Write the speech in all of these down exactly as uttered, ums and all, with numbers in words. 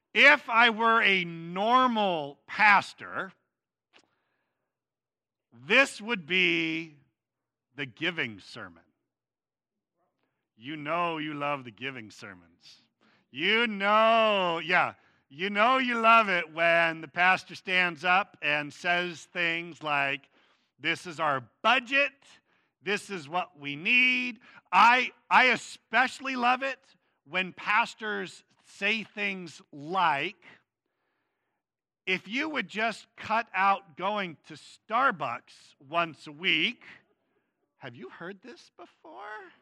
If I were a normal pastor, this would be the giving sermon. You know you love the giving sermons. You know, yeah, you know you love it when the pastor stands up and says things like, this is our budget, this is what we need. I, I especially love it when pastors say things like, if you would just cut out going to Starbucks once a week. Have you heard this before?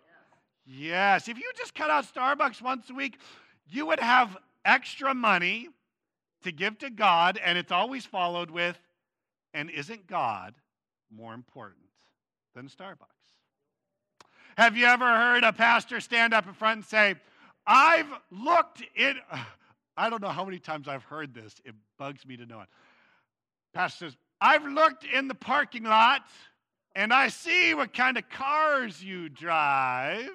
Yes. If you just cut out Starbucks once a week, you would have extra money to give to God, and it's always followed with, and isn't God more important than Starbucks? Have you ever heard a pastor stand up in front and say, I've looked in, I don't know how many times I've heard this. It bugs me to know it. Pastor says, I've looked in the parking lot and I see what kind of cars you drive.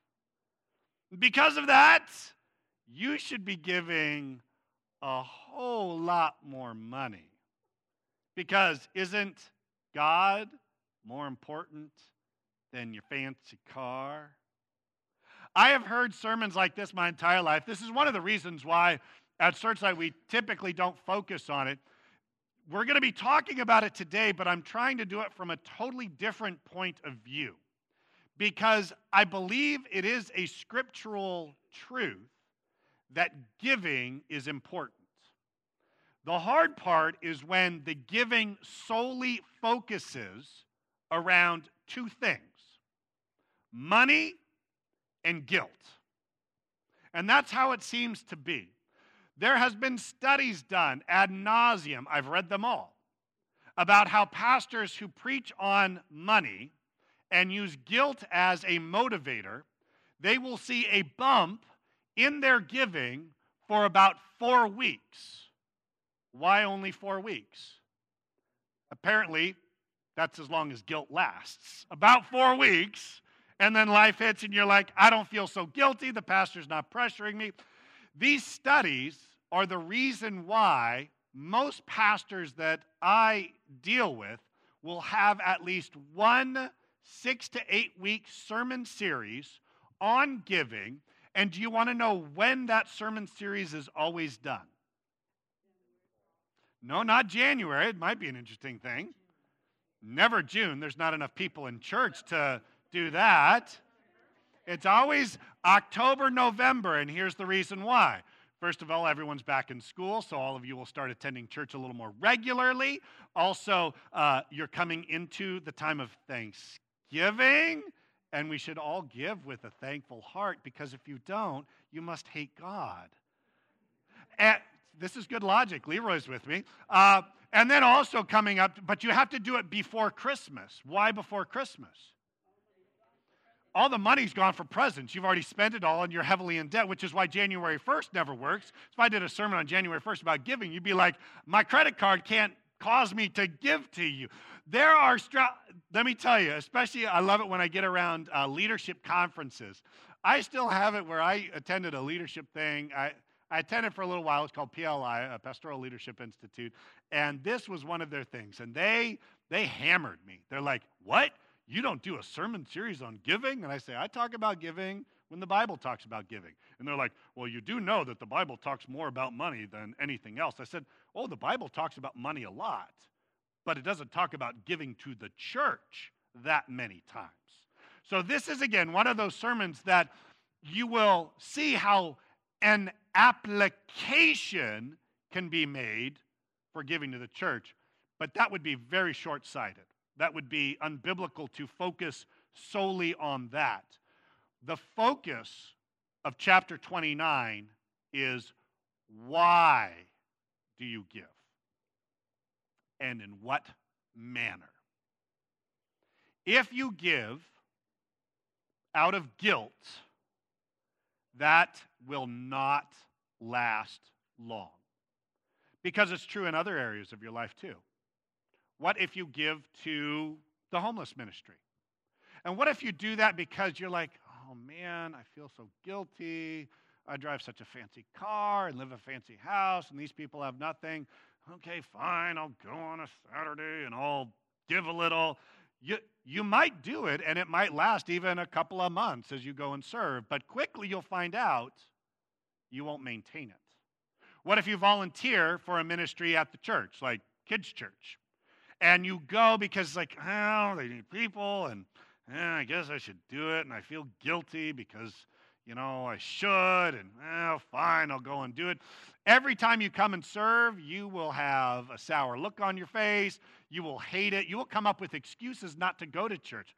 Because of that, you should be giving a whole lot more money. Because isn't God more important than your fancy car? I have heard sermons like this my entire life. This is one of the reasons why at Searchlight we typically don't focus on it. We're going to be talking about it today, but I'm trying to do it from a totally different point of view, because I believe it is a scriptural truth that giving is important. The hard part is when the giving solely focuses around two things: money and guilt. And that's how it seems to be. There has been studies done ad nauseum, I've read them all, about how pastors who preach on money and use guilt as a motivator, they will see a bump in their giving for about four weeks. Why only four weeks? Apparently, that's as long as guilt lasts. About four weeks, and then life hits and you're like, I don't feel so guilty, the pastor's not pressuring me. These studies are the reason why most pastors that I deal with will have at least one six to eight week sermon series on giving. And do you want to know when that sermon series is always done? No, not January. It might be an interesting thing. Never June. There's not enough people in church to do that. It's always October, November, and here's the reason why. First of all, everyone's back in school, so all of you will start attending church a little more regularly. Also, uh, you're coming into the time of Thanksgiving, and we should all give with a thankful heart, because if you don't, you must hate God. And this is good logic. Leroy's with me. Uh, and then also coming up, but you have to do it before Christmas. Why before Christmas? All the money's gone for presents. You've already spent it all and you're heavily in debt, which is why January first never works. So if I did a sermon on January first about giving, you'd be like, my credit card can't cause me to give to you. There are, stra- let me tell you, especially I love it when I get around uh, leadership conferences. I still have it where I attended a leadership thing. I, I attended for a little while. It's called P L I, a Pastoral Leadership Institute. And this was one of their things. And they they hammered me. They're like, what? You don't do a sermon series on giving? And I say, I talk about giving when the Bible talks about giving. And they're like, well, you do know that the Bible talks more about money than anything else. I said, oh, the Bible talks about money a lot, but it doesn't talk about giving to the church that many times. So this is, again, one of those sermons that you will see how an application can be made for giving to the church, but that would be very short-sighted. That would be unbiblical to focus solely on that. The focus of chapter twenty-nine is, why do you give? And in what manner? If you give out of guilt, that will not last long. Because it's true in other areas of your life too. What if you give to the homeless ministry? And what if you do that because you're like, oh man, I feel so guilty. I drive such a fancy car and live a fancy house, and these people have nothing. Okay, fine, I'll go on a Saturday and I'll give a little. You, you might do it, and it might last even a couple of months as you go and serve, but quickly you'll find out you won't maintain it. What if you volunteer for a ministry at the church, like kids' church, and you go because, like, oh, they need people, and eh, I guess I should do it, and I feel guilty because, you know, I should, and, oh, fine, I'll go and do it. Every time you come and serve, you will have a sour look on your face. You will hate it. You will come up with excuses not to go to church.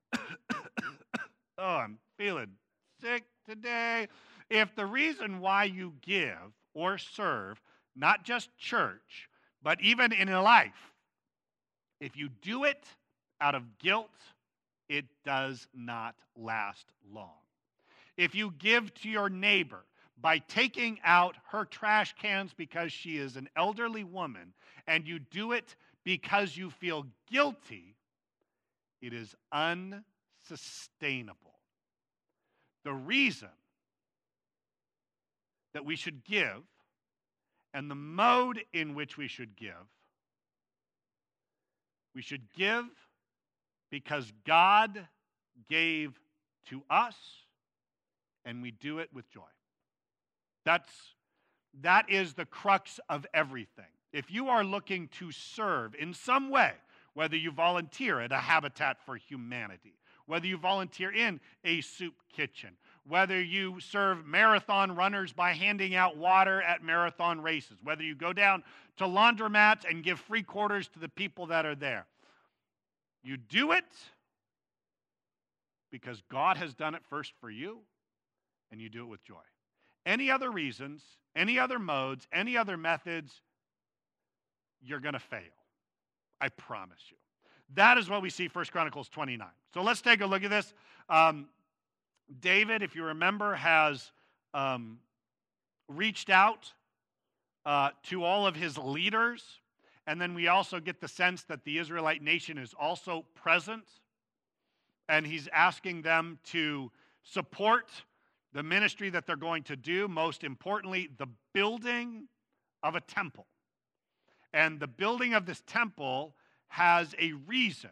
Oh, I'm feeling sick today. If the reason why you give or serve, not just church, but even in life, if you do it out of guilt, it does not last long. If you give to your neighbor by taking out her trash cans because she is an elderly woman, and you do it because you feel guilty, it is unsustainable. The reason that we should give and the mode in which we should give, we should give because God gave to us, and we do it with joy. That's, that is the crux of everything. If you are looking to serve in some way, whether you volunteer at a Habitat for Humanity, whether you volunteer in a soup kitchen, whether you serve marathon runners by handing out water at marathon races, whether you go down to laundromats and give free quarters to the people that are there, you do it because God has done it first for you, and you do it with joy. Any other reasons, any other modes, any other methods, you're going to fail. I promise you. That is what we see First Chronicles twenty-nine. So let's take a look at this. Um, David, if you remember, has um, reached out uh, to all of his leaders. And then we also get the sense that the Israelite nation is also present. And he's asking them to support the ministry that they're going to do. Most importantly, the building of a temple. And the building of this temple has a reason.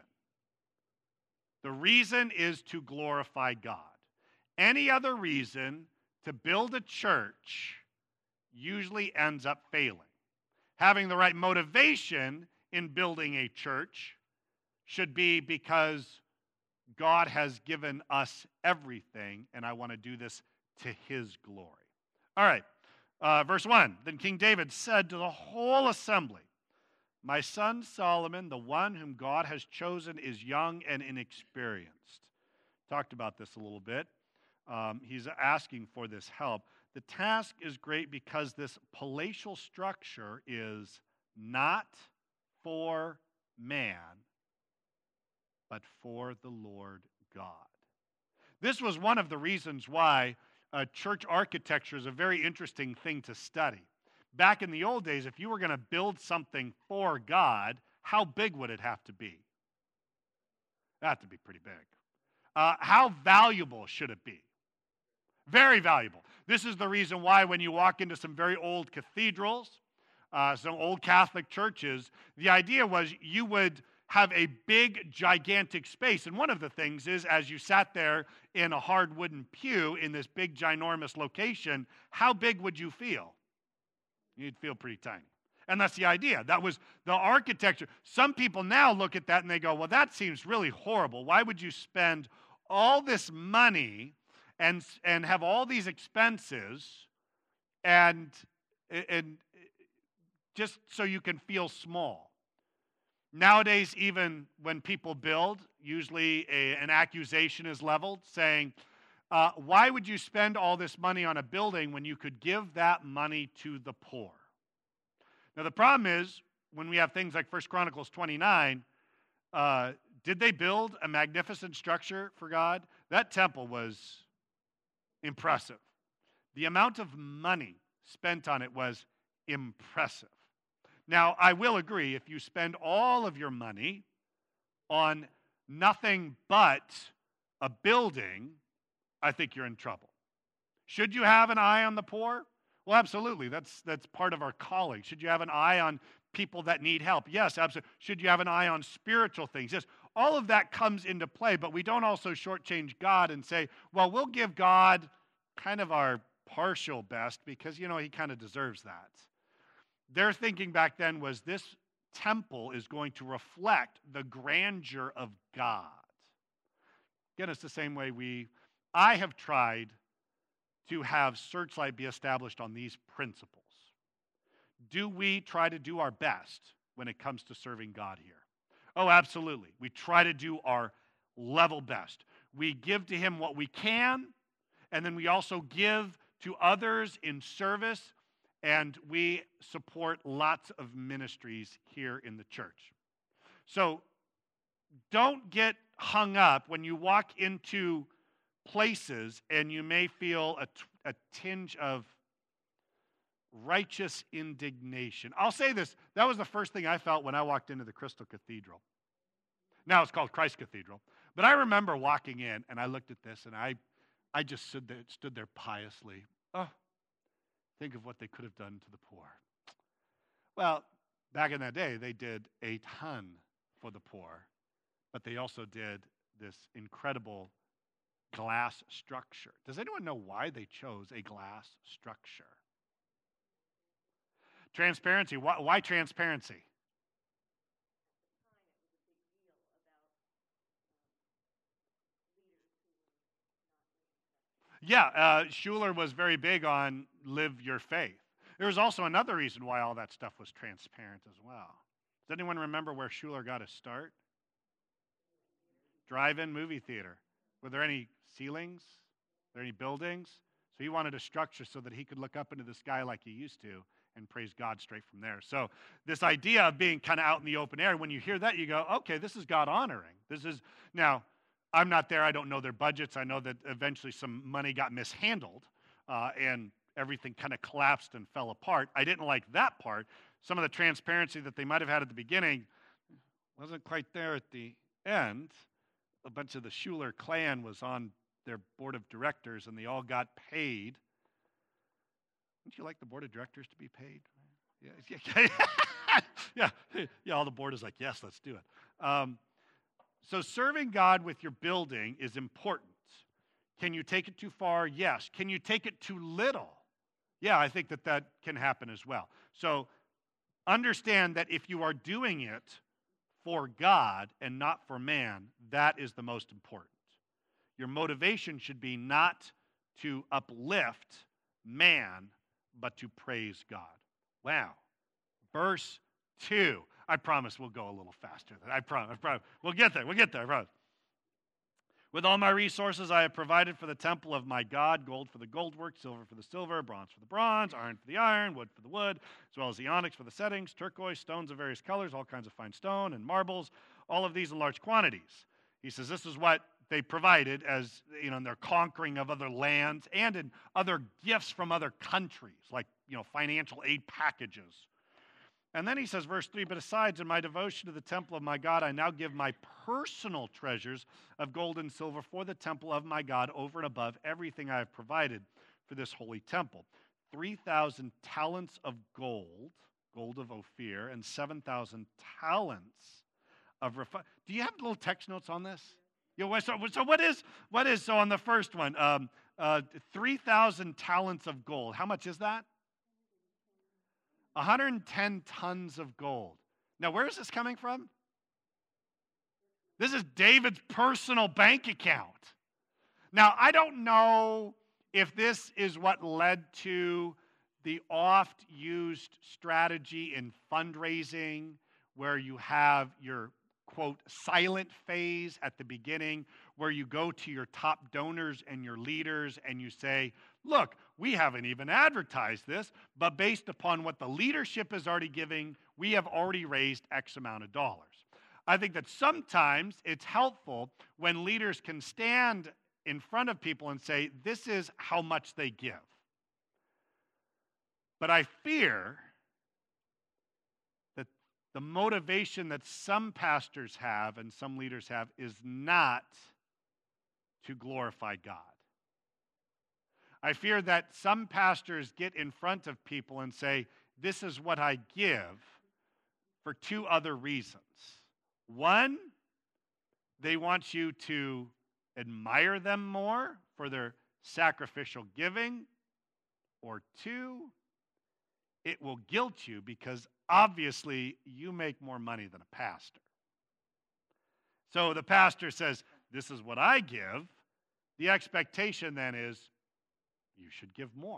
The reason is to glorify God. Any other reason to build a church usually ends up failing. Having the right motivation in building a church should be because God has given us everything, and I want to do this to his glory. All right, uh, verse one. Then King David said to the whole assembly, "My son Solomon, the one whom God has chosen, is young and inexperienced." Talked about this a little bit. Um, he's asking for this help. The task is great because this palatial structure is not for man, but for the Lord God. This was one of the reasons why uh, church architecture is a very interesting thing to study. Back in the old days, if you were going to build something for God, how big would it have to be? That had to be pretty big. Uh, how valuable should it be? Very valuable. This is the reason why when you walk into some very old cathedrals, uh, some old Catholic churches, the idea was you would have a big, gigantic space. And one of the things is, as you sat there in a hard wooden pew in this big, ginormous location, how big would you feel? You'd feel pretty tiny. And that's the idea. That was the architecture. Some people now look at that and they go, well, that seems really horrible. Why would you spend all this money and, and have all these expenses and, and just so you can feel small? Nowadays, even when people build, usually a, an accusation is leveled saying, uh, why would you spend all this money on a building when you could give that money to the poor? Now, the problem is, when we have things like First Chronicles twenty-nine, uh, did they build a magnificent structure for God? That temple was impressive. The amount of money spent on it was impressive. Now, I will agree, if you spend all of your money on nothing but a building, I think you're in trouble. Should you have an eye on the poor? Well, absolutely. That's, that's part of our calling. Should you have an eye on people that need help? Yes, absolutely. Should you have an eye on spiritual things? Yes. All of that comes into play, but we don't also shortchange God and say, well, we'll give God kind of our partial best because, you know, he kind of deserves that. Their thinking back then was this temple is going to reflect the grandeur of God. Again, it's the same way we, I have tried to have Searchlight be established on these principles. Do we try to do our best when it comes to serving God here? Oh, absolutely. We try to do our level best. We give to him what we can, and then we also give to others in service, and we support lots of ministries here in the church. So don't get hung up when you walk into places and you may feel a, a tinge of righteous indignation. I'll say this, that was the first thing I felt when I walked into the Crystal Cathedral. Now it's called Christ Cathedral. But I remember walking in and I looked at this and I, I just stood there, stood there piously. Oh, think of what they could have done to the poor. Well, back in that day, they did a ton for the poor, but they also did this incredible glass structure. Does anyone know why they chose a glass structure? Transparency. Why, why transparency? Yeah, uh, Schuller was very big on live your faith. There was also another reason why all that stuff was transparent as well. Does anyone remember where Schuller got his start? Drive-in movie theater. Were there any ceilings? Were there any buildings? So he wanted a structure so that he could look up into the sky like he used to and praise God straight from there. So this idea of being kind of out in the open air, when you hear that, you go, okay, this is God honoring. This is, now, I'm not there. I don't know their budgets. I know that eventually some money got mishandled uh, and everything kind of collapsed and fell apart. I didn't like that part. Some of the transparency that they might have had at the beginning wasn't quite there at the end. A bunch of the Schuller clan was on their board of directors and they all got paid. Wouldn't you like the board of directors to be paid? Yeah, yeah, yeah, yeah. All the board is like, yes, let's do it. Um, so serving God with your building is important. Can you take it too far? Yes. Can you take it too little? Yeah, I think that that can happen as well. So understand that if you are doing it for God and not for man, that is the most important. Your motivation should be not to uplift man, but to praise God. Wow. Verse two. I promise we'll go a little faster. I promise. I promise. We'll get there. We'll get there. I promise. With all my resources I have provided for the temple of my God, gold for the gold work, silver for the silver, bronze for the bronze, iron for the iron, wood for the wood, as well as the onyx for the settings, turquoise, stones of various colors, all kinds of fine stone, and marbles, all of these in large quantities. He says this is what they provided as, you know, in their conquering of other lands and in other gifts from other countries, like, you know, financial aid packages. And then he says, verse three, but besides, in my devotion to the temple of my God, I now give my personal treasures of gold and silver for the temple of my God over and above everything I have provided for this holy temple. three thousand talents of gold, gold of Ophir, and seven thousand talents of refined. Do you have little text notes on this? You know, so, so what is, what is, so on the first one, um, uh, three thousand talents of gold. How much is that? one hundred ten tons of gold. Now, where is this coming from? This is David's personal bank account. Now, I don't know if this is what led to the oft-used strategy in fundraising where you have your, quote, silent phase at the beginning, where you go to your top donors and your leaders and you say, look, we haven't even advertised this, but based upon what the leadership is already giving, we have already raised X amount of dollars. I think that sometimes it's helpful when leaders can stand in front of people and say, this is how much they give. But I fear that the motivation that some pastors have and some leaders have is not to glorify God. I fear that some pastors get in front of people and say, this is what I give, for two other reasons. One, they want you to admire them more for their sacrificial giving. Or two, it will guilt you because obviously you make more money than a pastor. So the pastor says, this is what I give. The expectation then is, you should give more.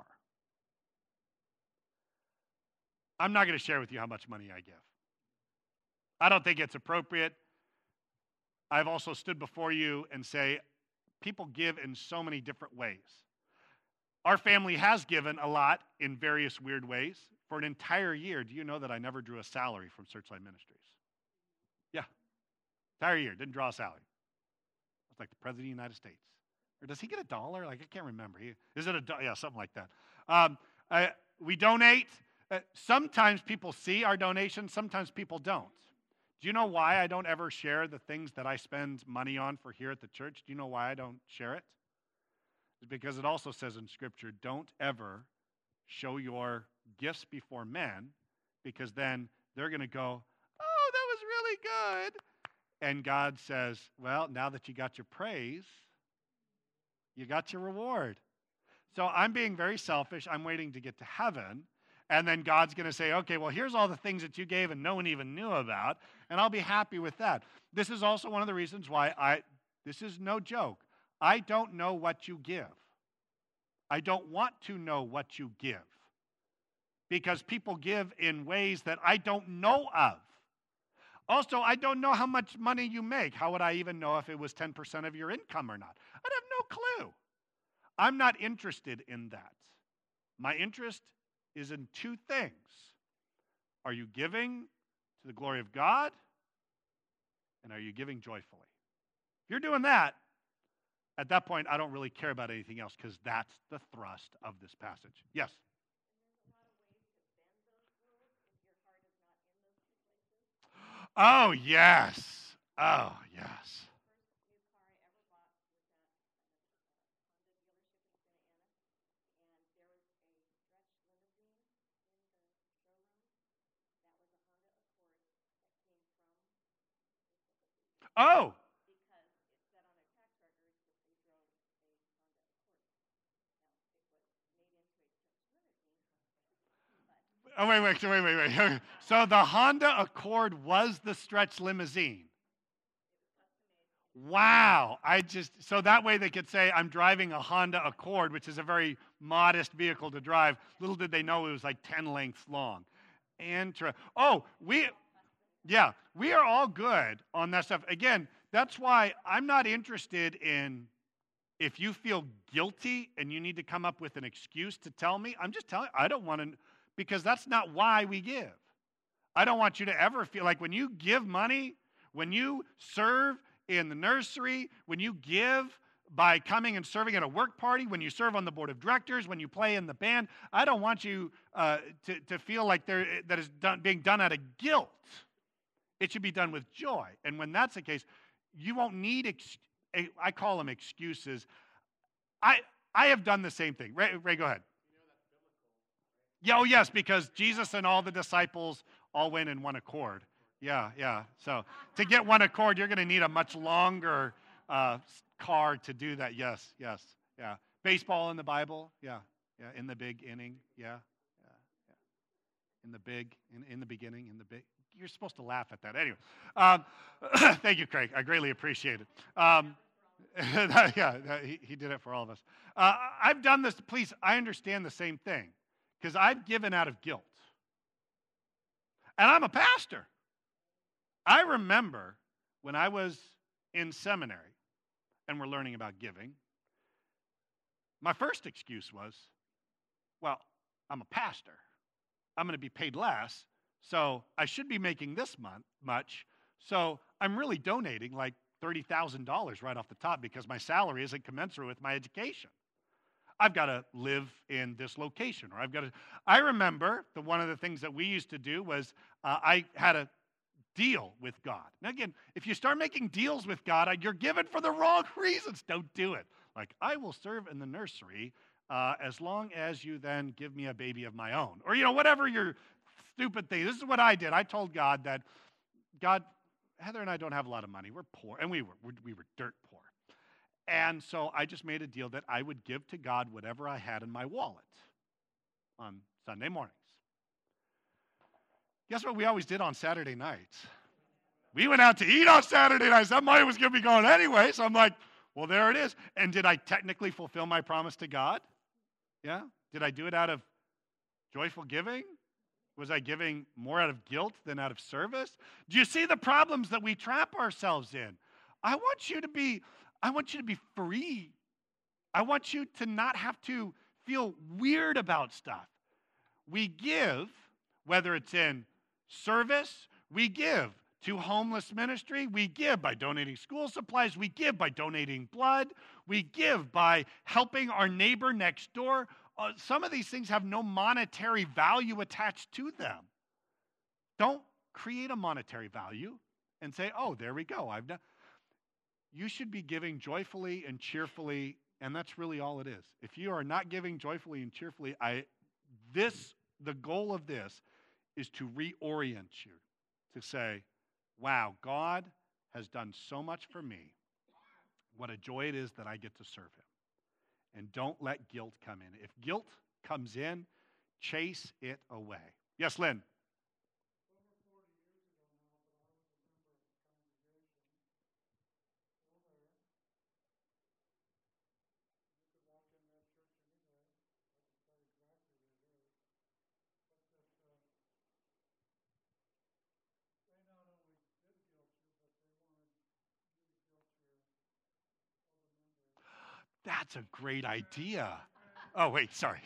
I'm not going to share with you how much money I give. I don't think it's appropriate. I've also stood before you and say, people give in so many different ways. Our family has given a lot in various weird ways. For an entire year, do you know that I never drew a salary from Searchlight Ministries? Yeah. Entire year, didn't draw a salary. It's like the President of the United States. Or does he get a dollar? Like, I can't remember. He, is it a dollar? Yeah, something like that. Um, I, we donate. Uh, sometimes people see our donations. Sometimes people don't. Do you know why I don't ever share the things that I spend money on for here at the church? Do you know why I don't share it? It's because it also says in Scripture, don't ever show your gifts before men, because then they're going to go, oh, that was really good. And God says, well, now that you got your praise, you got your reward. So I'm being very selfish. I'm waiting to get to heaven. And then God's going to say, okay, well, here's all the things that you gave and no one even knew about, and I'll be happy with that. This is also one of the reasons why I, this is no joke, I don't know what you give. I don't want to know what you give, because people give in ways that I don't know of. Also, I don't know how much money you make. How would I even know if it was ten percent of your income or not? I'd have no clue. I'm not interested in that. My interest is in two things. Are you giving to the glory of God? And are you giving joyfully? If you're doing that, at that point, I don't really care about anything else, because that's the thrust of this passage. Yes? Oh, yes. Oh, yes. Oh. Oh, wait, wait, wait, wait, wait. So the Honda Accord was the stretch limousine. Wow. I just, so that way they could say, I'm driving a Honda Accord, which is a very modest vehicle to drive. Little did they know it was like ten lengths long. And, oh, we, yeah, we are all good on that stuff. Again, that's why I'm not interested in, if you feel guilty and you need to come up with an excuse to tell me, I'm just telling you, I don't want to, because that's not why we give. I don't want you to ever feel like when you give money, when you serve in the nursery, when you give by coming and serving at a work party, when you serve on the board of directors, when you play in the band, I don't want you uh, to, to feel like there, that is done, being done out of guilt. It should be done with joy. And when that's the case, you won't need, ex- I call them excuses. I, I have done the same thing. Ray, Ray, go ahead. Yeah, oh, yes, because Jesus and all the disciples all went in one accord. Yeah, yeah. So to get one accord, you're going to need a much longer uh, car to do that. Yes, yes, yeah. Baseball in the Bible. Yeah, yeah. In the big inning. Yeah, yeah, yeah. In the big, in, in the beginning, in the big. You're supposed to laugh at that. Anyway, um, thank you, Craig. I greatly appreciate it. Um, yeah, he, he did it for all of us. Uh, I've done this. Please, I understand the same thing, because I've given out of guilt. And I'm a pastor. I remember when I was in seminary and we're learning about giving, my first excuse was, well, I'm a pastor. I'm going to be paid less, so I should be making this month much, so I'm really donating like thirty thousand dollars right off the top because my salary isn't commensurate with my education. I've got to live in this location, or I've got to. I remember that one of the things that we used to do was uh, I had a deal with God. Now, again, if you start making deals with God, you're given for the wrong reasons. Don't do it. Like, I will serve in the nursery uh, as long as you then give me a baby of my own. Or, you know, whatever your stupid thing. This is what I did. I told God that, God, Heather and I don't have a lot of money. We're poor. And we were. We were dirt poor. And so I just made a deal that I would give to God whatever I had in my wallet on Sunday mornings. Guess what we always did on Saturday nights? We went out to eat on Saturday nights. That money was going to be going anyway. So I'm like, well, there it is. And did I technically fulfill my promise to God? Yeah? Did I do it out of joyful giving? Was I giving more out of guilt than out of service? Do you see the problems that we trap ourselves in? I want you to be, I want you to be free. I want you to not have to feel weird about stuff. We give, whether it's in service, we give to homeless ministry, we give by donating school supplies, we give by donating blood, we give by helping our neighbor next door. Uh, some of these things have no monetary value attached to them. Don't create a monetary value and say, oh, there we go. I've done. You should be giving joyfully and cheerfully, and that's really all it is. If you are not giving joyfully and cheerfully, I this the goal of this is to reorient you, to say, wow, God has done so much for me. What a joy it is that I get to serve him. And don't let guilt come in. If guilt comes in, chase it away. Yes, Lynn. That's a great idea. Oh, wait, sorry.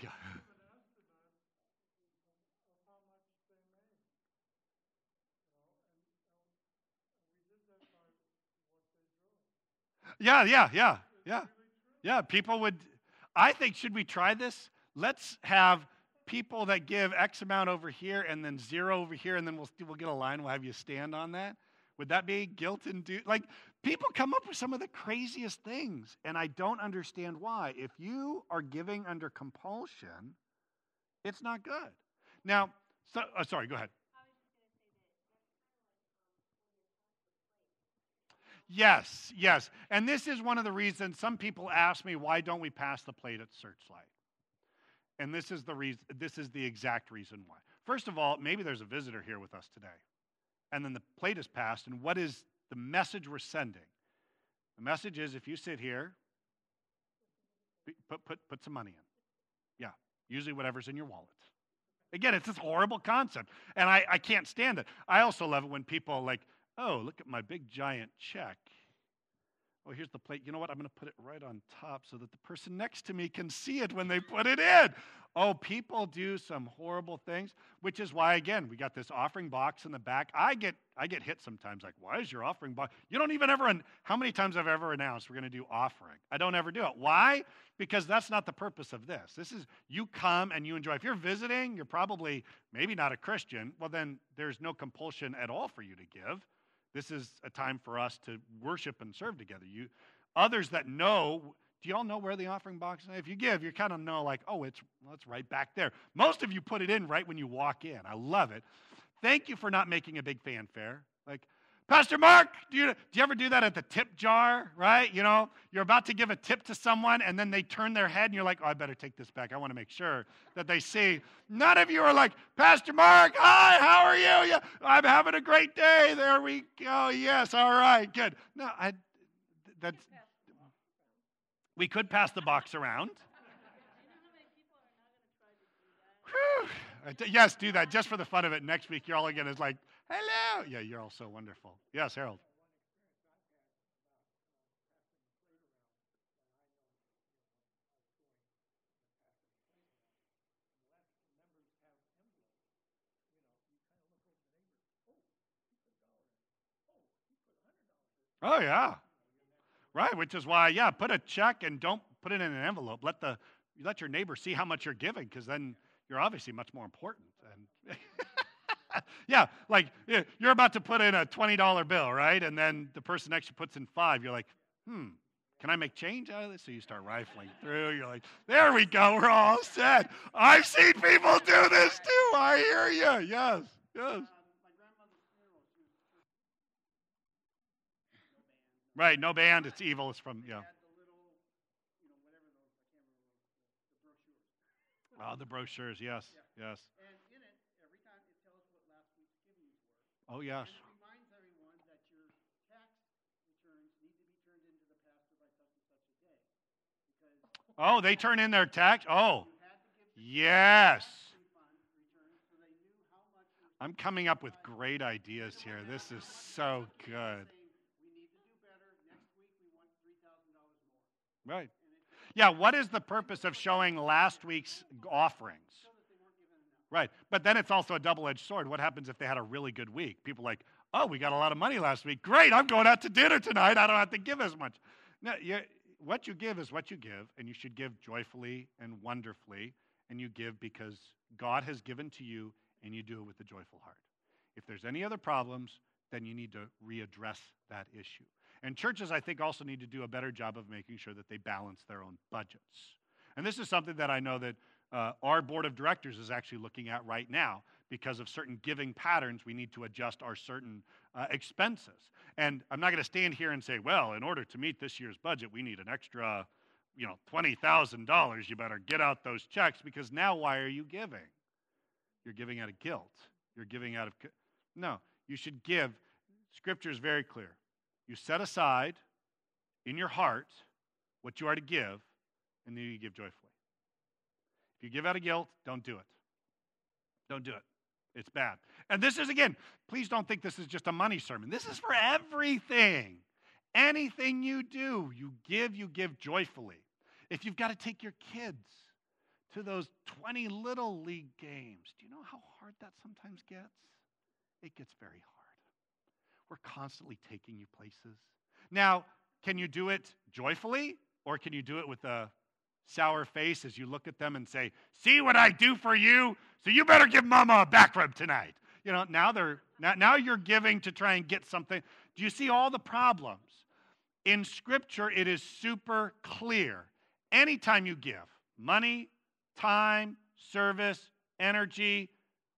Yeah, yeah, yeah, yeah. Yeah, people would, I think, should we try this? Let's have people that give X amount over here and then zero over here, and then we'll, we'll get a line. We'll have you stand on that. Would that be guilt induced? Like, people come up with some of the craziest things, and I don't understand why. If you are giving under compulsion, it's not good. Now, so, oh, sorry, go ahead. Yes, yes. And this is one of the reasons some people ask me, why don't we pass the plate at Searchlight? And this is the reason, this is the exact reason why. First of all, maybe there's a visitor here with us today. And then the plate is passed, and what is the message we're sending? The message is, if you sit here, put, put, put some money in. Yeah, usually whatever's in your wallet. Again, it's this horrible concept, and I, I can't stand it. I also love it when people like, oh, look at my big giant check. Oh, here's the plate. You know what? I'm going to put it right on top so that the person next to me can see it when they put it in. Oh, people do some horrible things, which is why, again, we got this offering box in the back. I get I get hit sometimes like, why is your offering box? You don't even ever, how many times I've ever announced we're going to do offering? I don't ever do it. Why? Because that's not the purpose of this. This is you come and you enjoy. If you're visiting, you're probably maybe not a Christian. Well, then there's no compulsion at all for you to give. This is a time for us to worship and serve together. You, others that know, do y'all know where the offering box is? If you give, you kind of know like, oh, it's, well, it's right back there. Most of you put it in right when you walk in. I love it. Thank you for not making a big fanfare. Like, Pastor Mark, do you, do you ever do that at the tip jar, right? You know, you're about to give a tip to someone, and then they turn their head, and you're like, oh, I better take this back. I want to make sure that they see. None of you are like, Pastor Mark, hi, how are you? Yeah, I'm having a great day. There we go. Yes, all right, good. No, I, that's, we could pass the box around. Whew. Yes, do that just for the fun of it. Next week, you're all again is like, hello. Yeah, you're all so wonderful. Yes, Harold. Oh, yeah. Right, which is why, yeah, put a check and don't put it in an envelope. Let the let your neighbor see how much you're giving, because then you're obviously much more important. And yeah, like you're about to put in a twenty dollar bill, right? And then the person next to you puts in five. You're like, hmm, Can I make change out of this? So you start rifling through. You're like, there we go. We're all set. I've seen people do this too. I hear you. Yes, yes. Right, no band. It's evil. It's from, yeah. Oh, the brochures. Yes, yes. Oh, yes. Oh, they turn in their tax? Oh, yes. I'm coming up with great ideas here. This is so good. Right. Yeah, what is the purpose of showing last week's offerings? Right. But then it's also a double-edged sword. What happens if they had a really good week? People are like, oh, we got a lot of money last week. Great, I'm going out to dinner tonight. I don't have to give as much. No, you, what you give is what you give, and you should give joyfully and wonderfully, and you give because God has given to you, and you do it with a joyful heart. If there's any other problems, then you need to readdress that issue. And churches, I think, also need to do a better job of making sure that they balance their own budgets. And this is something that I know that uh, our board of directors is actually looking at right now. Because of certain giving patterns, we need to adjust our certain uh, expenses. And I'm not going to stand here and say, well, in order to meet this year's budget, we need an extra, you know, twenty thousand dollars. You better get out those checks, because now why are you giving? You're giving out of guilt. You're giving out of, no, you should give. Scripture is very clear. You set aside in your heart what you are to give, and then you give joyfully. If you give out of guilt, don't do it. Don't do it. It's bad. And this is, again, please don't think this is just a money sermon. This is for everything. Anything you do, you give, you give joyfully. If you've got to take your kids to those twenty little league games, do you know how hard that sometimes gets? It gets very hard. We're constantly taking you places. Now, can you do it joyfully, or can you do it with a sour face as you look at them and say, see what I do for you, so you better give mama a back rub tonight? You know, now they're now, now you're giving to try and get something. Do you see all the problems? In Scripture, it is super clear. Anytime you give money, time, service, energy,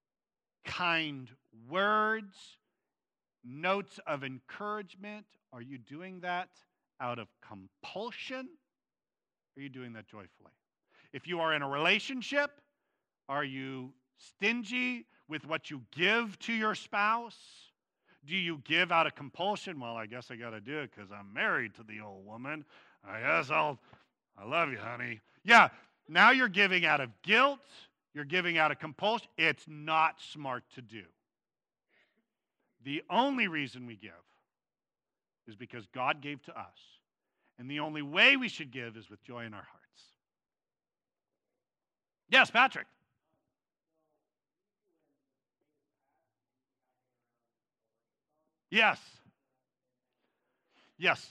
kind words, notes of encouragement, are you doing that out of compulsion? Are you doing that joyfully? If you are in a relationship, are you stingy with what you give to your spouse? Do you give out of compulsion? Well, I guess I got to do it because I'm married to the old woman. I guess I'll, I love you, honey. Yeah, now you're giving out of guilt. You're giving out of compulsion. It's not smart to do. The only reason we give is because God gave to us. And the only way we should give is with joy in our hearts. Yes, Patrick. Yes. Yes.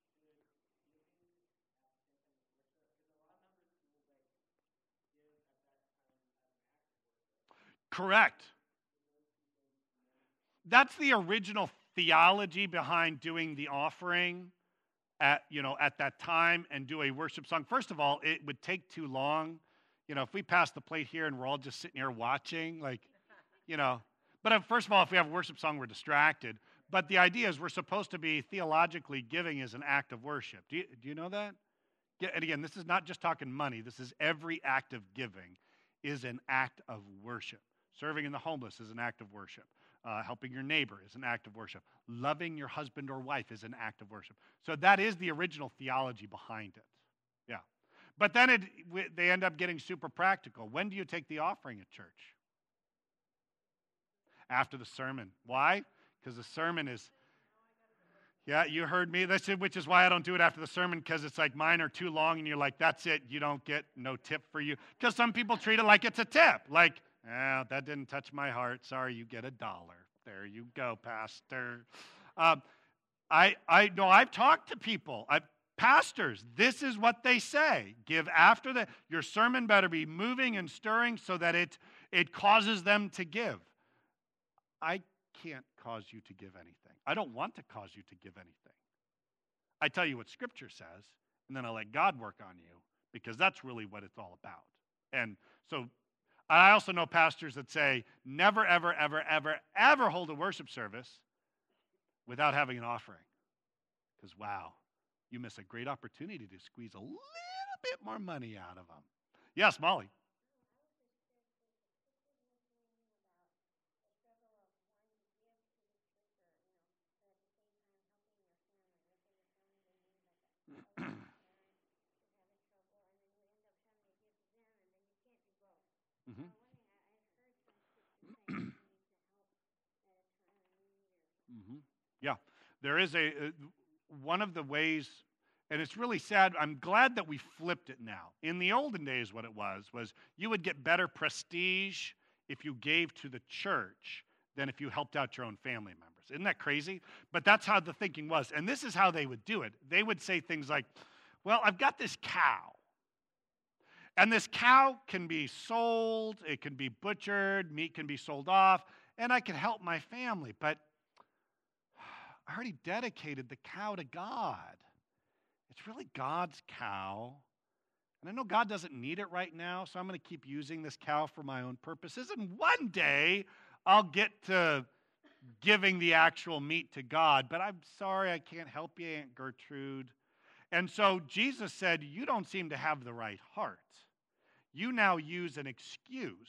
Correct. That's the original theology behind doing the offering at, you know, at that time and do a worship song. First of all, it would take too long. You know, if we pass the plate here and we're all just sitting here watching, like, you know. But if, first of all, if we have a worship song, we're distracted. But the idea is we're supposed to be theologically giving as an act of worship. Do you, do you know that? And again, this is not just talking money. This is every act of giving is an act of worship. Serving in the homeless is an act of worship. Uh, helping your neighbor is an act of worship. Loving your husband or wife is an act of worship. So that is the original theology behind it. Yeah. But then it, they end up getting super practical. When do you take the offering at church? After the sermon. Why? Because the sermon is, yeah, you heard me. That's it, which is why I don't do it after the sermon, because it's like mine are too long and you're like, that's it. You don't get no tip for you. Because some people treat it like it's a tip. Like, oh, that didn't touch my heart. Sorry, you get a dollar. There you go, Pastor. Um, I, I, no, I've talked to people. I've, pastors, this is what they say. Give after the, your sermon better be moving and stirring so that it, it causes them to give. I can't cause you to give anything. I don't want to cause you to give anything. I tell you what Scripture says, and then I'll let God work on you, because that's really what it's all about. And so I also know pastors that say, never, ever, ever, ever, ever hold a worship service without having an offering. Because, wow, you miss a great opportunity to squeeze a little bit more money out of them. Yes, Molly. Mm-hmm. Mm-hmm. Yeah, there is a, uh, one of the ways, and it's really sad. I'm glad that we flipped it now. In the olden days, what it was, was you would get better prestige if you gave to the church than if you helped out your own family members. Isn't that crazy? But that's how the thinking was. And this is how they would do it. They would say things like, well, I've got this cow. And this cow can be sold, it can be butchered, meat can be sold off, and I can help my family. But I already dedicated the cow to God. It's really God's cow. And I know God doesn't need it right now, so I'm going to keep using this cow for my own purposes. And one day I'll get to giving the actual meat to God. But I'm sorry, I can't help you, Aunt Gertrude. And so Jesus said, you don't seem to have the right heart. You now use an excuse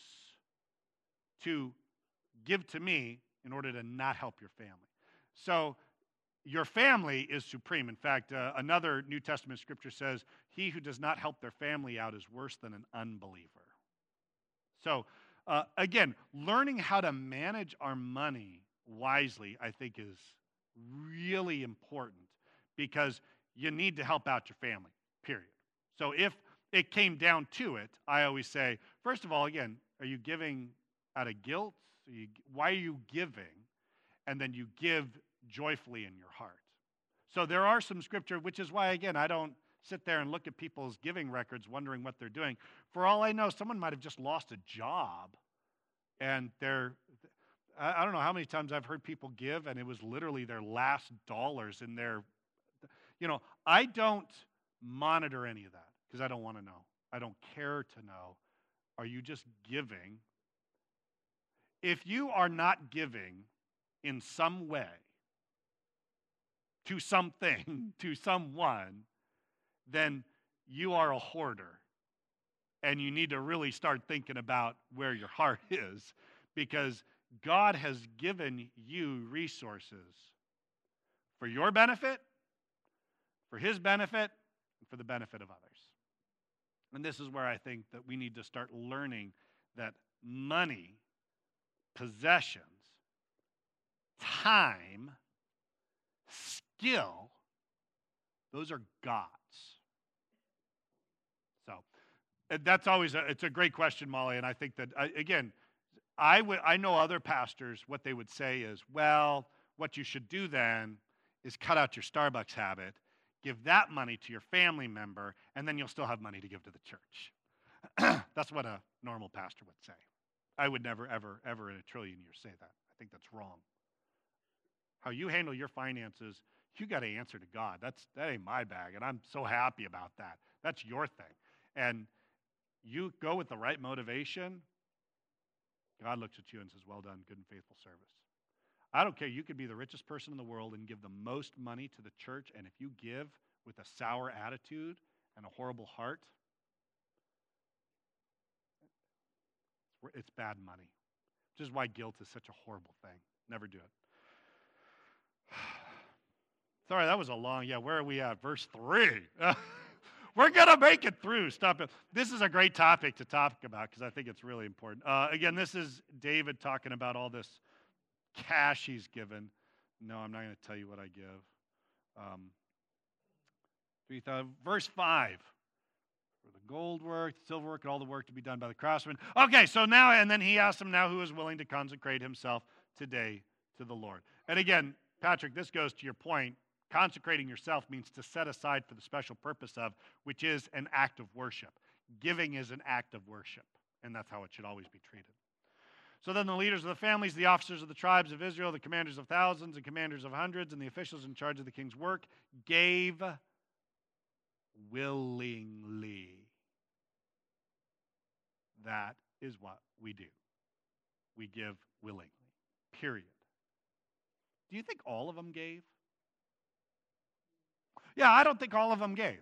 to give to me in order to not help your family. So your family is supreme. In fact, uh, another New Testament scripture says, he who does not help their family out is worse than an unbeliever. So uh, again, learning how to manage our money wisely, I think, is really important, because you need to help out your family, period. So if it came down to it, I always say, first of all, again, are you giving out of guilt? Are you, why are you giving? And then you give joyfully in your heart. So there are some scripture, which is why, again, I don't sit there and look at people's giving records wondering what they're doing. For all I know, someone might have just lost a job, and they're, I don't know how many times I've heard people give, and it was literally their last dollars in their, you know, I don't monitor any of that, because I don't want to know. I don't care to know. Are you just giving? If you are not giving in some way to something, to someone, then you are a hoarder. And you need to really start thinking about where your heart is, because God has given you resources for your benefit, for his benefit, and for the benefit of others. And this is where I think that we need to start learning that money, possessions, time, skill, those are God's. So that's always a, it's a great question, Molly. And I think that, again, I, w- I know other pastors, what they would say is, well, what you should do then is cut out your Starbucks habit, give that money to your family member, and then you'll still have money to give to the church. That's what a normal pastor would say. I would never, ever, ever in a trillion years say that. I think that's wrong. How you handle your finances, you got to answer to God. That's that ain't my bag, and I'm so happy about that. That's your thing. And you go with the right motivation, God looks at you and says, well done, good and faithful service. I don't care. You could be the richest person in the world and give the most money to the church, and if you give with a sour attitude and a horrible heart, it's bad money, which is why guilt is such a horrible thing. Never do it. Sorry, that was a long, yeah, where are we at? Verse three. We're going to make it through. Stop it. This is a great topic to talk about, because I think it's really important. Uh, again, this is David talking about all this cash he's given. No, I'm not going to tell you what I give. Um, verse five. For the gold work, the silver work, and all the work to be done by the craftsmen. Okay, so now, and then he asked him now who is willing to consecrate himself today to the Lord. And again, Patrick, this goes to your point. Consecrating yourself means to set aside for the special purpose of, which is an act of worship. Giving is an act of worship, and that's how it should always be treated. So then the leaders of the families, the officers of the tribes of Israel, the commanders of thousands and commanders of hundreds, and the officials in charge of the king's work gave willingly. That is what we do. We give willingly, period. Do you think all of them gave? Yeah, I don't think all of them gave.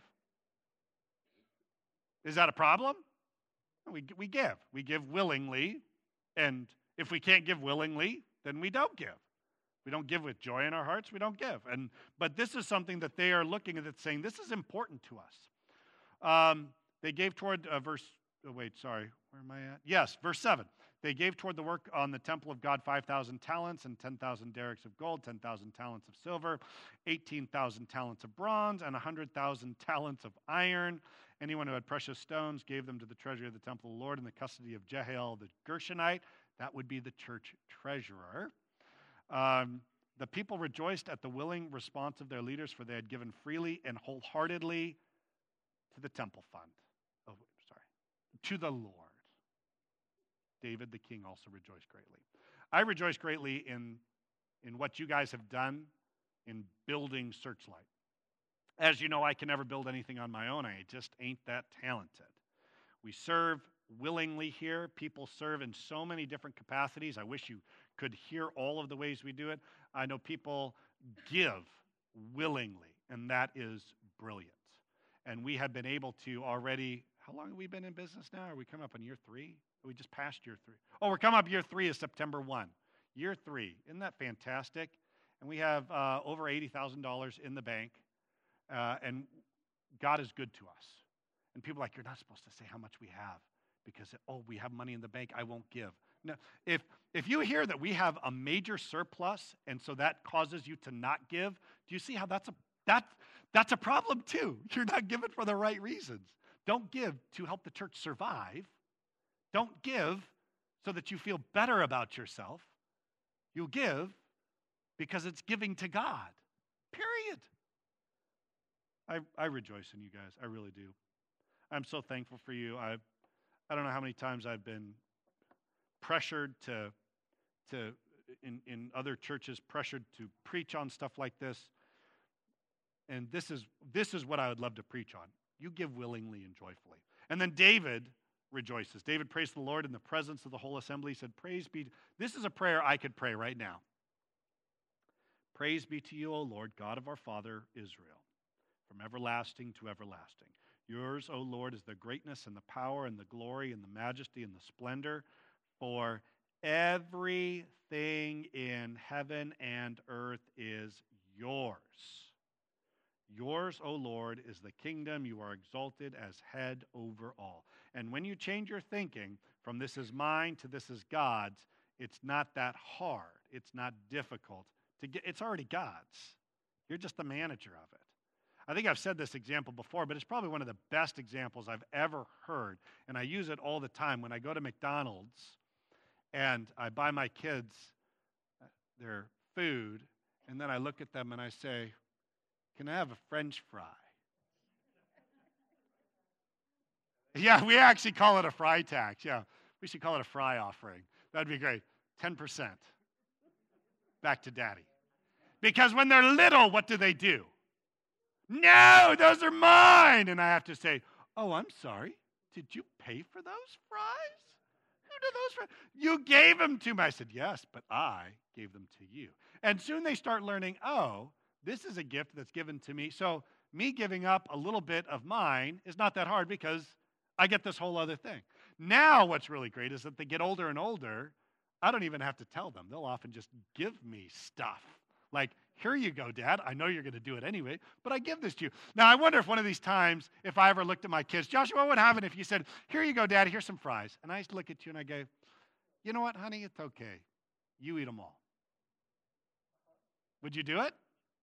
Is that a problem? We, we give. We give willingly, and if we can't give willingly, then we don't give. We don't give with joy in our hearts, we don't give. And but this is something that they are looking at, saying, this is important to us. Um, they gave toward uh, verse, oh, wait, sorry, where am I at? Yes, verse seven. They gave toward the work on the temple of God five thousand talents and ten thousand derricks of gold, ten thousand talents of silver, eighteen thousand talents of bronze, and one hundred thousand talents of iron. Anyone who had precious stones gave them to the treasury of the temple of the Lord in the custody of Jehiel the Gershonite. That would be the church treasurer. Um, the people rejoiced at the willing response of their leaders, for they had given freely and wholeheartedly to the temple fund. Oh, sorry, to the Lord. David the king also rejoiced greatly. I rejoice greatly in, in what you guys have done in building Searchlight. As you know, I can never build anything on my own. I just ain't that talented. We serve willingly here. People serve in so many different capacities. I wish you could hear all of the ways we do it. I know people give willingly, and that is brilliant. And we have been able to already, how long have we been in business now? Are we coming up on year three? We just passed year three. Oh, we're coming up year three is September first. Year three. Isn't that fantastic? And we have uh, over eighty thousand dollars in the bank. Uh, and God is good to us. And people are like, you're not supposed to say how much we have because, oh, we have money in the bank, I won't give. No, if, if you hear that we have a major surplus and so that causes you to not give, do you see how that's a, that, that's a problem too? You're not giving for the right reasons. Don't give to help the church survive. Don't give so that you feel better about yourself. You give because it's giving to God, period. I, I rejoice in you guys. I really do. I'm so thankful for you. I I don't know how many times I've been pressured to, to in, in other churches, pressured to preach on stuff like this. And this is this is what I would love to preach on. You give willingly and joyfully. And then David rejoices. David praised the Lord in the presence of the whole assembly. He said, praise be. This is a prayer I could pray right now. Praise be to you, O Lord, God of our father Israel, from everlasting to everlasting. Yours, O Lord, is the greatness and the power and the glory and the majesty and the splendor, for everything in heaven and earth is yours. Yours, O Lord, is the kingdom. You are exalted as head over all. And when you change your thinking from this is mine to this is God's, it's not that hard. It's not difficult to get. It's already God's. You're just the manager of it. I think I've said this example before, but it's probably one of the best examples I've ever heard. And I use it all the time when I go to McDonald's and I buy my kids their food, and then I look at them and I say, can I have a French fry? Yeah, we actually call it a fry tax. Yeah, we should call it a fry offering. That'd be great. ten percent. Back to daddy. Because when they're little, what do they do? No, those are mine. And I have to say, oh, I'm sorry. Did you pay for those fries? Who did those fries? You gave them to me. I said, yes, but I gave them to you. And soon they start learning, oh, this is a gift that's given to me. So me giving up a little bit of mine is not that hard because I get this whole other thing. Now what's really great is that they get older and older. I don't even have to tell them. They'll often just give me stuff. Like, here you go, Dad. I know you're going to do it anyway, but I give this to you. Now, I wonder if one of these times, if I ever looked at my kids, Joshua, what would happen if you said, here you go, Dad, here's some fries. And I used to look at you and I go, you know what, honey, it's okay. You eat them all. Would you do it?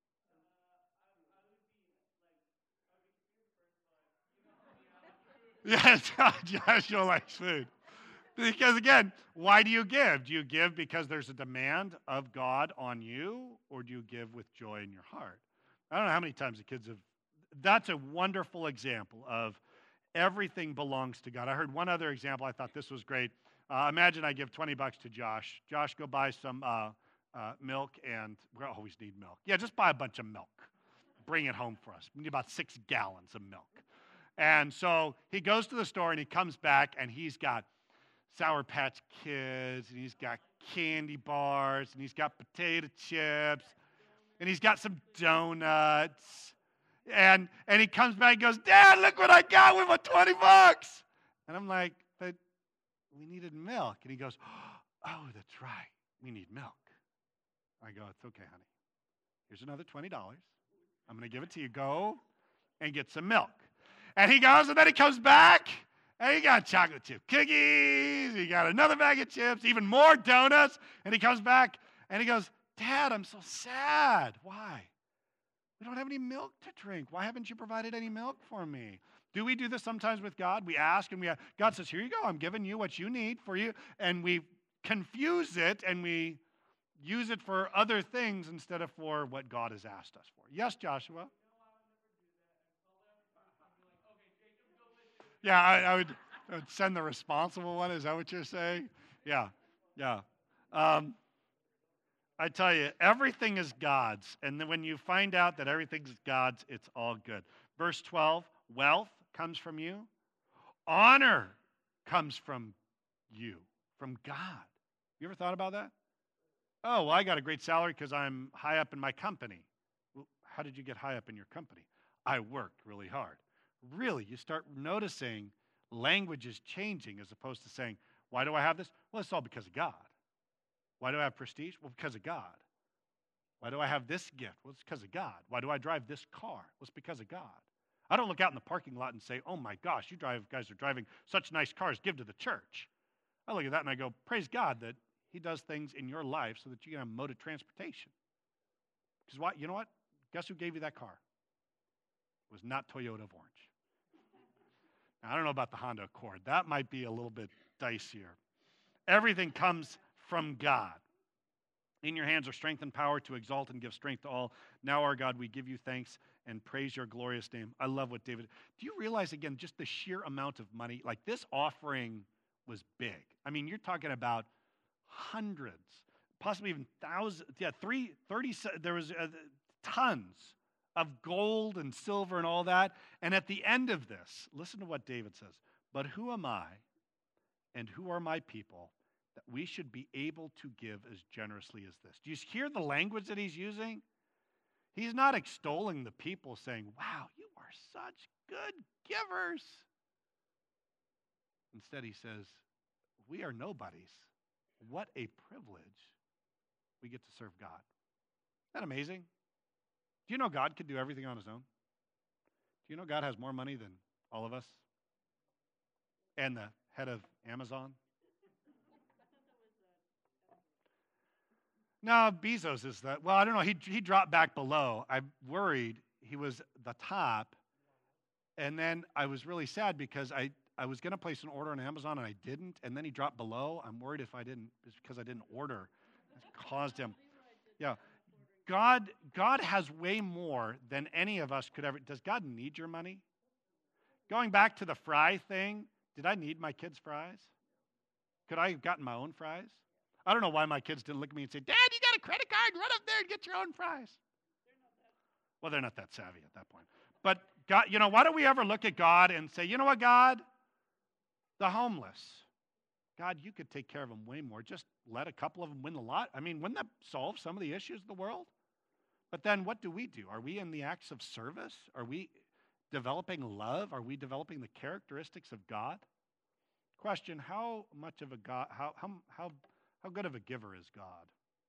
Yes, Joshua likes food. Because again, why do you give? Do you give because there's a demand of God on you, or do you give with joy in your heart? I don't know how many times the kids have. That's a wonderful example of everything belongs to God. I heard one other example. I thought this was great. Uh, imagine I give twenty bucks to Josh. Josh, go buy some uh, uh, milk, and we always need milk. Yeah, just buy a bunch of milk. bring it home for us. We need about six gallons of milk. And so he goes to the store and he comes back and he's got Sour Patch Kids and he's got candy bars and he's got potato chips and he's got some donuts. And and he comes back and goes, Dad, look what I got with my twenty bucks. And I'm like, but we needed milk. And he goes, oh, that's right. We need milk. I go, it's okay, honey. Here's another twenty dollars. I'm going to give it to you. Go and get some milk. And he goes, and then he comes back, and he got chocolate chip cookies. He got another bag of chips, even more donuts. And he comes back, and he goes, Dad, I'm so sad. Why? We don't have any milk to drink. Why haven't you provided any milk for me? Do we do this sometimes with God? We ask, and we have, God says, here you go. I'm giving you what you need for you. And we confuse it, and we use it for other things instead of for what God has asked us for. Yes, Joshua? Yeah, I, I, would, I would send the responsible one. Is that what you're saying? Yeah, yeah. Um, I tell you, everything is God's. And then when you find out that everything's God's, it's all good. Verse twelve, wealth comes from you. Honor comes from you, from God. You ever thought about that? Oh, well, I got a great salary because I'm high up in my company. Well, how did you get high up in your company? I worked really hard. Really, you start noticing language is changing as opposed to saying, why do I have this? Well, it's all because of God. Why do I have prestige? Well, because of God. Why do I have this gift? Well, it's because of God. Why do I drive this car? Well, it's because of God. I don't look out in the parking lot and say, oh my gosh, you drive, guys are driving such nice cars, give to the church. I look at that and I go, praise God that he does things in your life so that you can have mode of transportation. Because what, you know what? Guess who gave you that car? It was not Toyota of Orange. Now, I don't know about the Honda Accord. That might be a little bit dicier. Everything comes from God. In your hands are strength and power to exalt and give strength to all. Now, our God, we give you thanks and praise your glorious name. I love what David, do you realize, again, just the sheer amount of money? Like, this offering was big. I mean, you're talking about hundreds, possibly even thousands, yeah, three, thirty, there was uh, tons of gold and silver and all that. And at the end of this, listen to what David says. But who am I and who are my people that we should be able to give as generously as this? Do you hear the language that he's using? He's not extolling the people saying, wow, you are such good givers. Instead, he says, we are nobodies. What a privilege we get to serve God. Isn't that amazing? Do you know God could do everything on his own? Do you know God has more money than all of us? And the head of Amazon? No, Bezos is that. Well, I don't know. He, he dropped back below. I'm worried he was the top. And then I was really sad because I, I was going to place an order on Amazon and I didn't. And then he dropped below. I'm worried if I didn't, it's because I didn't order. It caused him. Yeah. God, God has way more than any of us could ever. Does God need your money? Going back to the fry thing, did I need my kids' fries? Could I have gotten my own fries? I don't know why my kids didn't look at me and say, Dad, you got a credit card? Run up there and get your own fries. Well, they're not that savvy at that point. But God, you know, why don't we ever look at God and say, you know what, God? The homeless. God, you could take care of them way more. Just let a couple of them win the lot. I mean, wouldn't that solve some of the issues of the world? But then what do we do? Are we in the acts of service? Are we developing love? Are we developing the characteristics of God? Question, how much of a God, how, how, how, how good of a giver is God?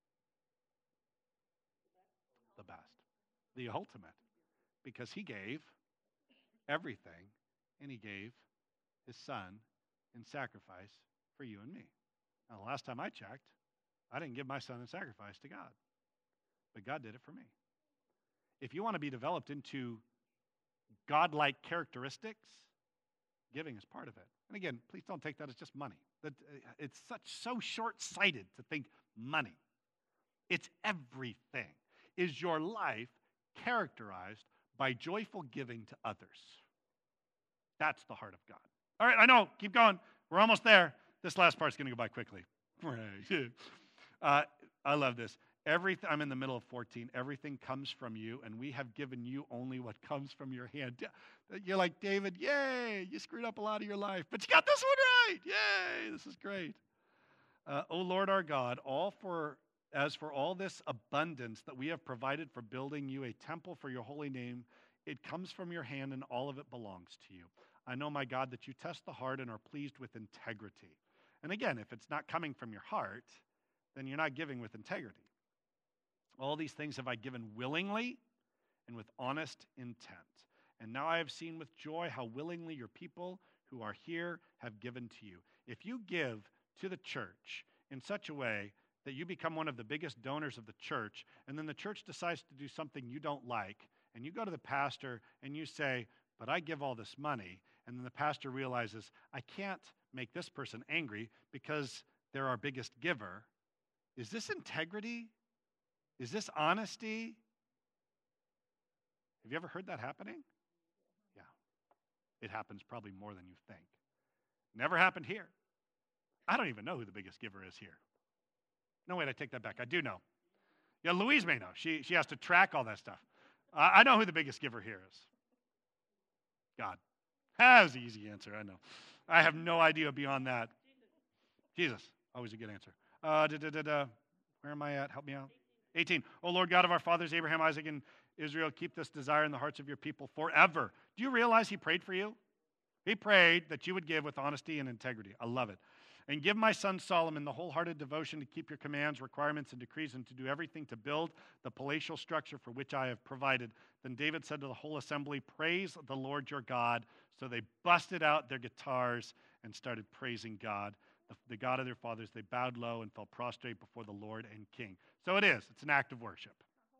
The best. The ultimate. Because he gave everything, and he gave his son in sacrifice for you and me. Now, the last time I checked, I didn't give my son in sacrifice to God. But God did it for me. If you want to be developed into God-like characteristics, giving is part of it. And again, please don't take that as just money. That it's such so short-sighted to think money. It's everything. Is your life characterized by joyful giving to others? That's the heart of God. All right, I know. Keep going. We're almost there. This last part's going to go by quickly. uh, I love this. Everything, I'm in the middle of fourteen. Everything comes from you, and we have given you only what comes from your hand. You're like, David, yay, you screwed up a lot of your life, but you got this one right. Yay, this is great. Uh, o Lord our God, all for as for all this abundance that we have provided for building you a temple for your holy name, it comes from your hand, and all of it belongs to you. I know, my God, that you test the heart and are pleased with integrity. And again, if it's not coming from your heart, then you're not giving with integrity. All these things have I given willingly and with honest intent. And now I have seen with joy how willingly your people who are here have given to you. If you give to the church in such a way that you become one of the biggest donors of the church, and then the church decides to do something you don't like, and you go to the pastor and you say, but I give all this money, and then the pastor realizes, I can't make this person angry because they're our biggest giver. Is this integrity? Is this honesty? Have you ever heard that happening? Yeah. It happens probably more than you think. Never happened here. I don't even know who the biggest giver is here. No, wait, I take that back. I do know. Yeah, Louise may know. She, she has to track all that stuff. Uh, I know who the biggest giver here is. God. That was the easy answer, I know. I have no idea beyond that. Jesus. Jesus. Always a good answer. Uh, da, da, da, da. Where am I at? Help me out. eighteen. O Lord God of our fathers, Abraham, Isaac, and Israel, keep this desire in the hearts of your people forever. Do you realize he prayed for you? He prayed that you would give with honesty and integrity. I love it. And give my son Solomon the wholehearted devotion to keep your commands, requirements, and decrees, and to do everything to build the palatial structure for which I have provided. Then David said to the whole assembly, praise the Lord your God. So they busted out their guitars and started praising God, the, the God of their fathers. They bowed low and fell prostrate before the Lord and King. So it is. It's an act of worship.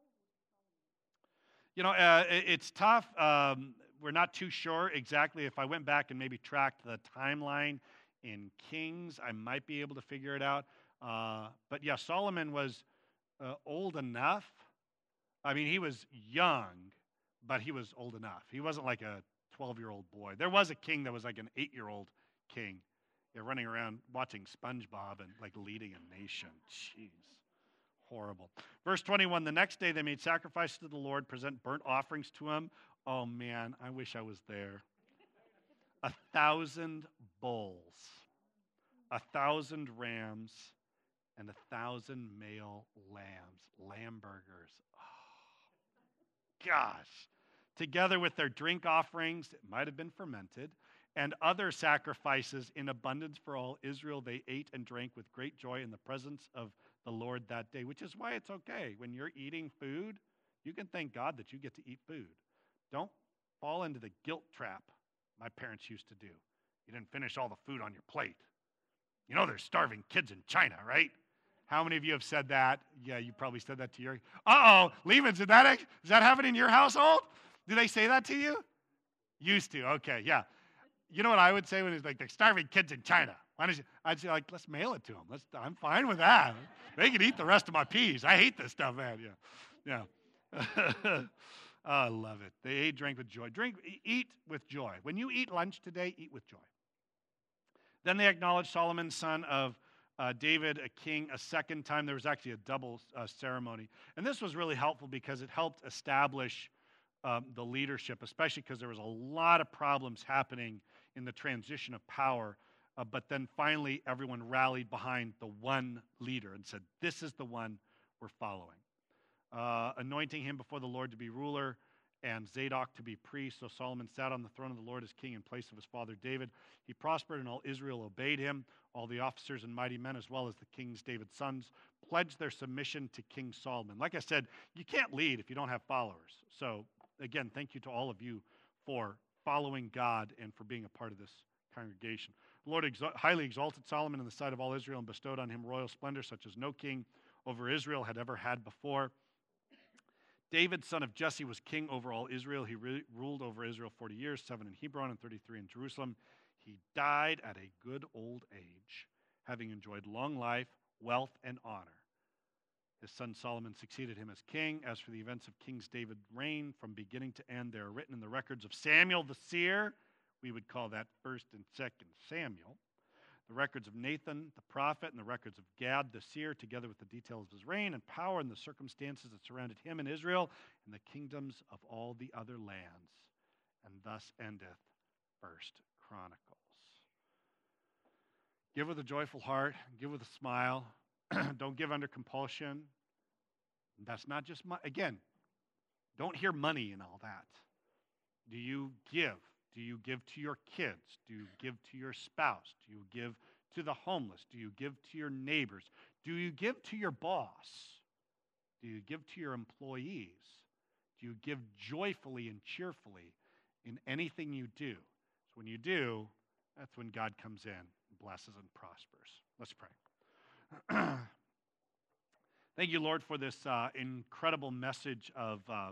You know, uh, it, it's tough. Um, we're not too sure exactly. If I went back and maybe tracked the timeline in Kings, I might be able to figure it out. Uh, but yeah, Solomon was uh, old enough. I mean, he was young, but he was old enough. He wasn't like a twelve-year-old boy. There was a king that was like an eight-year-old king. Yeah, running around watching SpongeBob and like leading a nation. Jeez. Horrible. Verse twenty-one, the next day they made sacrifices to the Lord, present burnt offerings to him. Oh man, I wish I was there. A thousand bulls, a thousand rams, and a thousand male lambs, lamb burgers. Oh, gosh. Together with their drink offerings, it might have been fermented, and other sacrifices in abundance for all Israel, they ate and drank with great joy in the presence of the Lord that day, which is why it's okay. When you're eating food, you can thank God that you get to eat food. Don't fall into the guilt trap my parents used to do. You didn't finish all the food on your plate. You know there's starving kids in China, right? How many of you have said that? Yeah, you probably said that to your... Uh-oh, Levens, did that, does that happen in your household? Do they say that to you? Used to, okay, yeah. You know what I would say when it's like, the starving kids in China? Why don't you, I'd say, like, let's mail it to them. Let's, I'm fine with that. They can eat the rest of my peas. I hate this stuff, man. Yeah, yeah. Oh, I love it. They ate, drank with joy. Drink, eat with joy. When you eat lunch today, eat with joy. Then they acknowledged Solomon, son of uh, David, a king, a second time. There was actually a double uh, ceremony. And this was really helpful because it helped establish um, the leadership, especially because there was a lot of problems happening in the transition of power. Uh, but then finally, everyone rallied behind the one leader and said, this is the one we're following. Uh, anointing him before the Lord to be ruler and Zadok to be priest. So Solomon sat on the throne of the Lord as king in place of his father David. He prospered and all Israel obeyed him. All the officers and mighty men, as well as the king's David's sons, pledged their submission to King Solomon. Like I said, you can't lead if you don't have followers. So again, thank you to all of you for following God and for being a part of this congregation. The Lord exo- highly exalted Solomon in the sight of all Israel and bestowed on him royal splendor such as no king over Israel had ever had before. David, son of Jesse, was king over all Israel. He re- ruled over Israel forty years, seven in Hebron and thirty-three in Jerusalem. He died at a good old age, having enjoyed long life, wealth, and honor. His son Solomon succeeded him as king. As for the events of King David's reign, from beginning to end, they are written in the records of Samuel the seer. We would call that first and second Samuel. the records of Nathan, the prophet, and the records of Gad, the seer, together with the details of his reign and power and the circumstances that surrounded him in Israel and the kingdoms of all the other lands. And thus endeth First Chronicles. Give with a joyful heart, give with a smile. Don't give under compulsion. That's not just money. Again, don't hear money and all that. Do you give? Do you give to your kids? Do you give to your spouse? Do you give to the homeless? Do you give to your neighbors? Do you give to your boss? Do you give to your employees? Do you give joyfully and cheerfully in anything you do? So when you do, that's when God comes in, blesses and prospers. Let's pray. Thank you, Lord, for this uh, incredible message of uh,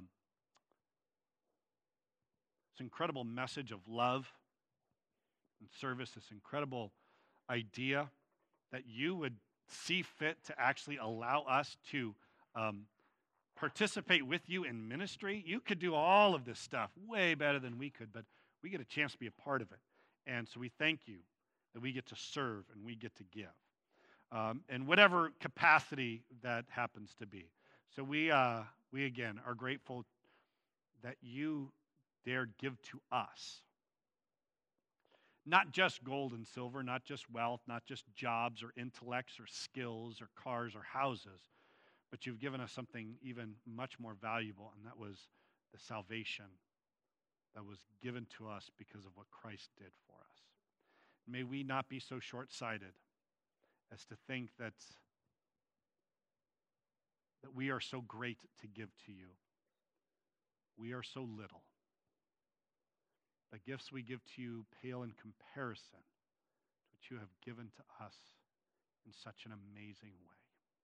this incredible message of love and service, this incredible idea that you would see fit to actually allow us to um, participate with you in ministry. You could do all of this stuff way better than we could, but we get a chance to be a part of it. And so we thank you that we get to serve and we get to give. Um, in whatever capacity that happens to be. So we, uh, we again are grateful that you dared give to us. Not just gold and silver, not just wealth, not just jobs or intellects or skills or cars or houses, but you've given us something even much more valuable, and that was the salvation that was given to us because of what Christ did for us. May we not be so short-sighted as to think that, that we are so great to give to you. We are so little. The gifts we give to you pale in comparison to what you have given to us in such an amazing way.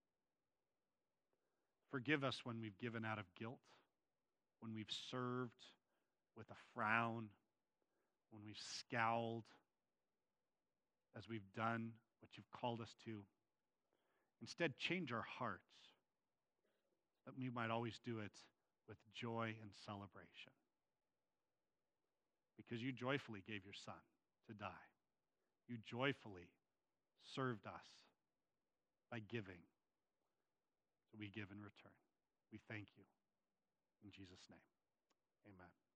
Forgive us when we've given out of guilt, when we've served with a frown, when we've scowled as we've done what you've called us to. Instead, change our hearts that we might always do it with joy and celebration. Because you joyfully gave your son to die. You joyfully served us by giving. So we give in return. We thank you. In Jesus' name, amen.